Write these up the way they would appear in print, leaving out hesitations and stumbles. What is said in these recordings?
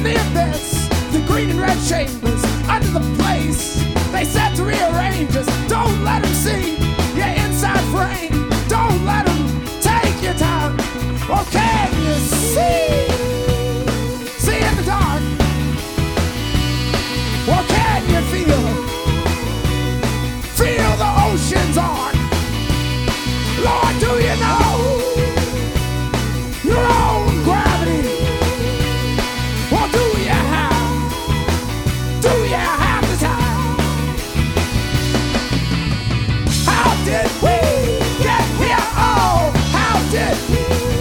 the abyss, the green and red chambers, under the place they set to rearrange us. Don't let them see your inside frame. Don't let them take your time. Or can you see? See in the dark. Or can you feel? Feel the ocean's arc. Lord, do you know your own gravity? Or do you have the time? How did we get here? Oh, how did we?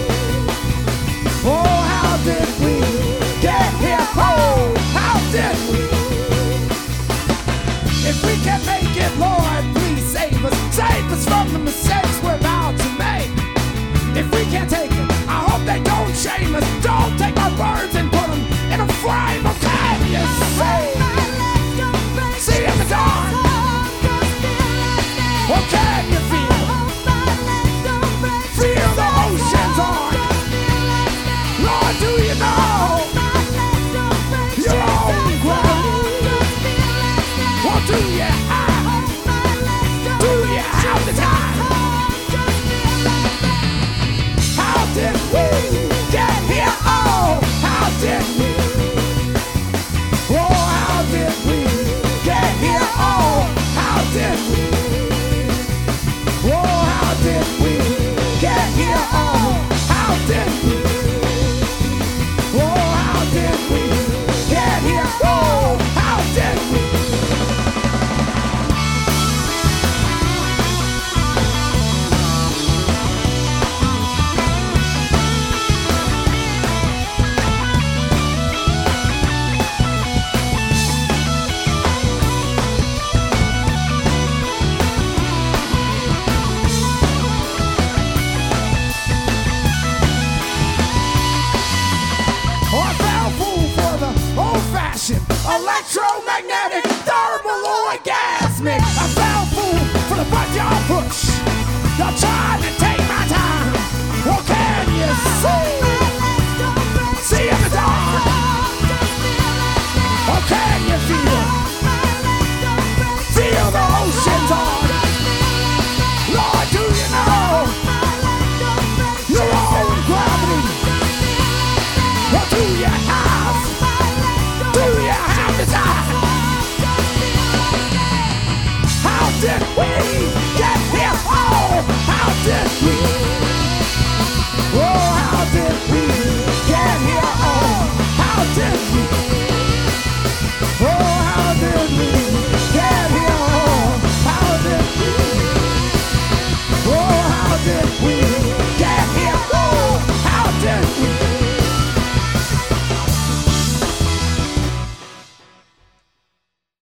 Oh, how did we get here? Oh, how did we? If we can make it, Lord, please save us. Save us from the mistakes we're about to make. If we can't take it, I hope they don't shame us. Don't take our birds and put them in a frame. Or can you see? See in the dark. Or can you feel? Feel the ocean's arc. Lord, do you know your own gravity? Or do you have the time? How did we get here? Oh, how did we? Oh, how did we get here? Oh, how did we? Oh, how did we get here? Oh, how did we? Oh, how did we get here? Oh, how did we? Electromagnetic, thermal, orgasmic.